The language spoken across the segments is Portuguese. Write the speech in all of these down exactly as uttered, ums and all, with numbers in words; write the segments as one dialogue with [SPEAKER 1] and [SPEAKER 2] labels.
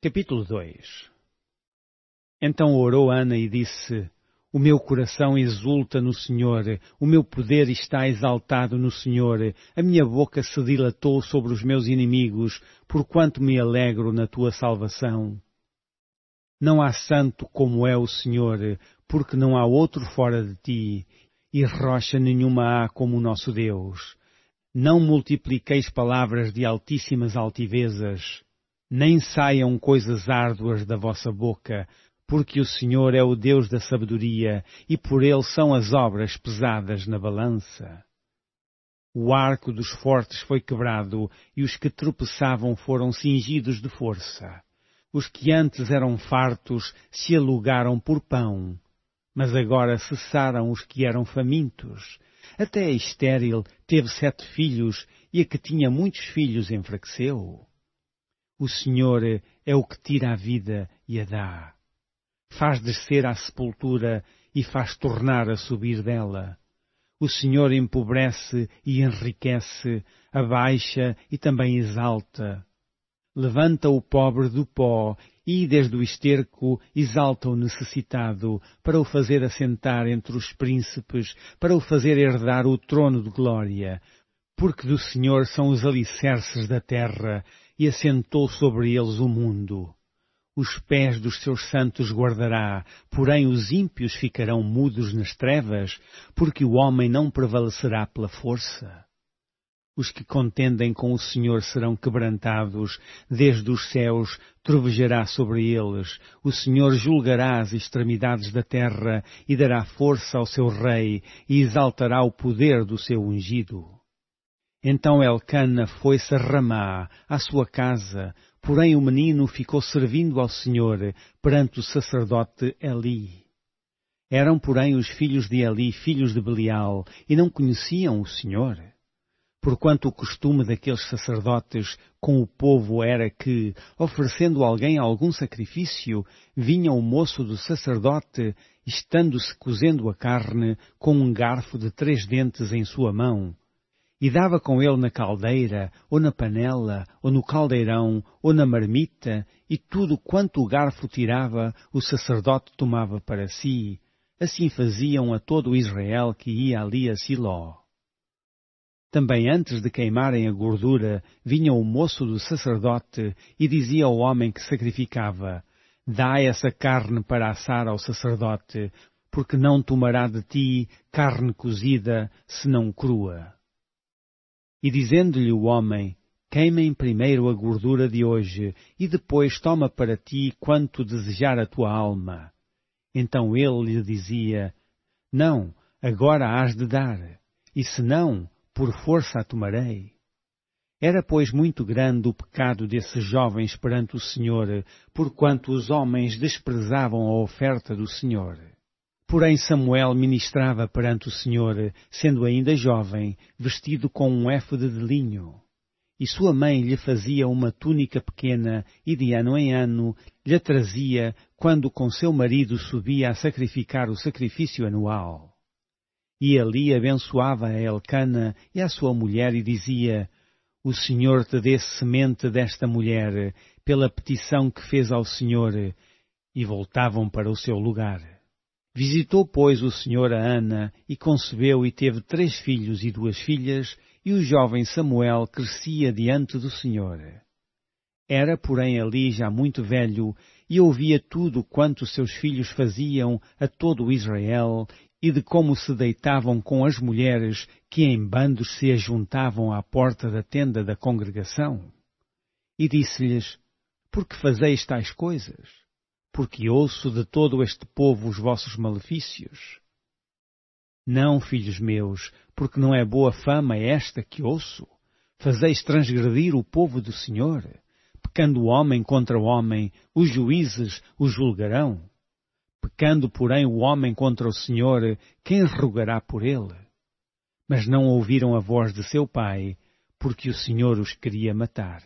[SPEAKER 1] Capítulo dois. Então orou Ana e disse: O meu coração exulta no Senhor, o meu poder está exaltado no Senhor, a minha boca se dilatou sobre os meus inimigos, porquanto me alegro na tua salvação. Não há santo como é o Senhor, porque não há outro fora de ti, e rocha nenhuma há como o nosso Deus. Não multipliqueis palavras de altíssimas altivezas, nem saiam coisas árduas da vossa boca, porque o Senhor é o Deus da sabedoria, e por ele são as obras pesadas na balança. O arco dos fortes foi quebrado, e os que tropeçavam foram cingidos de força. Os que antes eram fartos se alugaram por pão, mas agora cessaram os que eram famintos. Até a estéril teve sete filhos, e a que tinha muitos filhos enfraqueceu. O Senhor é o que tira a vida e a dá. Faz descer à sepultura e faz tornar a subir dela. O Senhor empobrece e enriquece, abaixa e também exalta. Levanta o pobre do pó e desde o esterco exalta o necessitado, para o fazer assentar entre os príncipes, para o fazer herdar o trono de glória. Porque do Senhor são os alicerces da terra, e assentou sobre eles o mundo. Os pés dos seus santos guardará, porém os ímpios ficarão mudos nas trevas, porque o homem não prevalecerá pela força. Os que contendem com o Senhor serão quebrantados, desde os céus trovejará sobre eles. O Senhor julgará as extremidades da terra e dará força ao seu rei e exaltará o poder do seu ungido. Então Elcana foi-se a Ramá, à sua casa, porém o menino ficou servindo ao Senhor perante o sacerdote Eli. Eram, porém, os filhos de Eli filhos de Belial, e não conheciam o Senhor. Porquanto o costume daqueles sacerdotes com o povo era que, oferecendo alguém algum sacrifício, vinha o moço do sacerdote, estando-se cozendo a carne, com um garfo de três dentes em sua mão, e dava com ele na caldeira, ou na panela, ou no caldeirão, ou na marmita, e tudo quanto o garfo tirava, o sacerdote tomava para si. Assim faziam a todo o Israel que ia ali a Siló. Também antes de queimarem a gordura, vinha o moço do sacerdote e dizia ao homem que sacrificava: Dá essa carne para assar ao sacerdote, porque não tomará de ti carne cozida, senão crua. E dizendo-lhe o homem: Queimem primeiro a gordura de hoje, e depois toma para ti quanto desejar a tua alma. Então ele lhe dizia: Não, agora hás de dar, e se não, por força a tomarei. Era, pois, muito grande o pecado desses jovens perante o Senhor, porquanto os homens desprezavam a oferta do Senhor. Porém Samuel ministrava perante o Senhor, sendo ainda jovem, vestido com um éfode de linho. E sua mãe lhe fazia uma túnica pequena, e de ano em ano lhe trazia, quando com seu marido subia a sacrificar o sacrifício anual. E Eli abençoava a Elcana e a sua mulher e dizia: O Senhor te dê semente desta mulher, pela petição que fez ao Senhor. E voltavam para o seu lugar. Visitou, pois, o Senhor a Ana, e concebeu e teve três filhos e duas filhas, e o jovem Samuel crescia diante do Senhor. Era, porém, Eli já muito velho, e ouvia tudo quanto seus filhos faziam a todo o Israel, e de como se deitavam com as mulheres que em bandos se ajuntavam à porta da tenda da congregação. E disse-lhes: Por que fazeis tais coisas? Porque ouço de todo este povo os vossos malefícios. Não, filhos meus, porque não é boa fama esta que ouço. Fazeis transgredir o povo do Senhor. Pecando o homem contra o homem, os juízes o julgarão. Pecando, porém, o homem contra o Senhor, quem rogará por ele? Mas não ouviram a voz de seu pai, porque o Senhor os queria matar.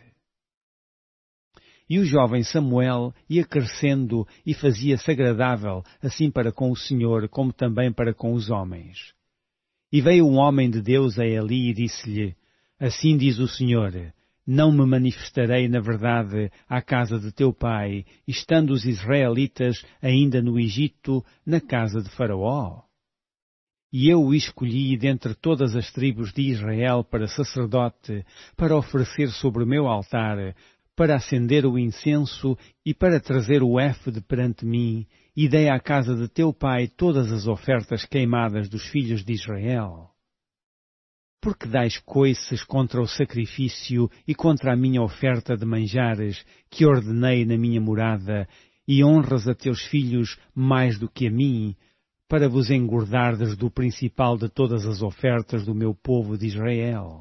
[SPEAKER 1] E o jovem Samuel ia crescendo e fazia-se agradável, assim para com o Senhor, como também para com os homens. E veio um homem de Deus a Eli e disse-lhe: Assim diz o Senhor: Não me manifestarei, na verdade, à casa de teu pai, estando os israelitas ainda no Egito, na casa de Faraó? E eu o escolhi dentre todas as tribos de Israel para sacerdote, para oferecer sobre o meu altar, para acender o incenso e para trazer o éfode perante mim, e dei à casa de teu pai todas as ofertas queimadas dos filhos de Israel. Porque dais coices contra o sacrifício e contra a minha oferta de manjares, que ordenei na minha morada, e honras a teus filhos mais do que a mim, para vos engordardes do principal de todas as ofertas do meu povo de Israel?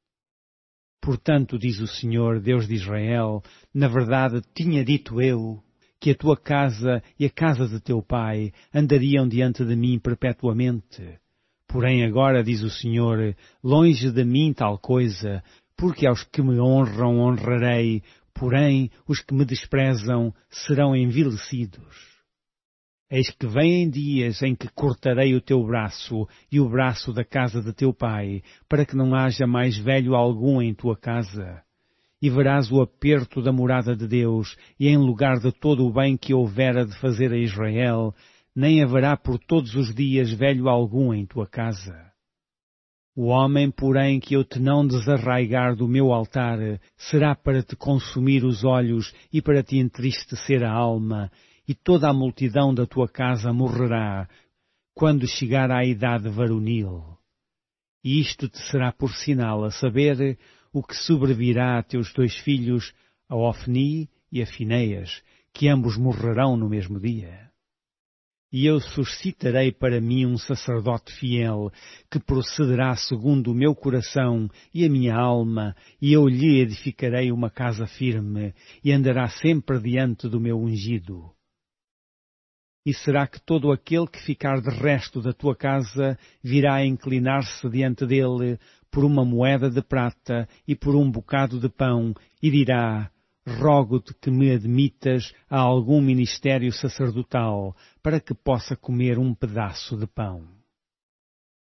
[SPEAKER 1] Portanto, diz o Senhor, Deus de Israel, na verdade tinha dito eu, que a tua casa e a casa de teu pai andariam diante de mim perpetuamente. Porém agora, diz o Senhor, longe de mim tal coisa, porque aos que me honram honrarei, porém os que me desprezam serão envilecidos. Eis que vêm dias em que cortarei o teu braço e o braço da casa de teu pai, para que não haja mais velho algum em tua casa. E verás o aperto da morada de Deus, e em lugar de todo o bem que houvera de fazer a Israel, nem haverá por todos os dias velho algum em tua casa. O homem, porém, que eu te não desarraigar do meu altar, será para te consumir os olhos e para te entristecer a alma, e toda a multidão da tua casa morrerá, quando chegar à idade varonil. E isto te será por sinal, a saber, o que sobrevirá a teus dois filhos, a Ofni e a Fineias, que ambos morrerão no mesmo dia. E eu suscitarei para mim um sacerdote fiel, que procederá segundo o meu coração e a minha alma, e eu lhe edificarei uma casa firme, e andará sempre diante do meu ungido. E será que todo aquele que ficar de resto da tua casa virá a inclinar-se diante dele por uma moeda de prata e por um bocado de pão, e dirá: rogo-te que me admitas a algum ministério sacerdotal, para que possa comer um pedaço de pão.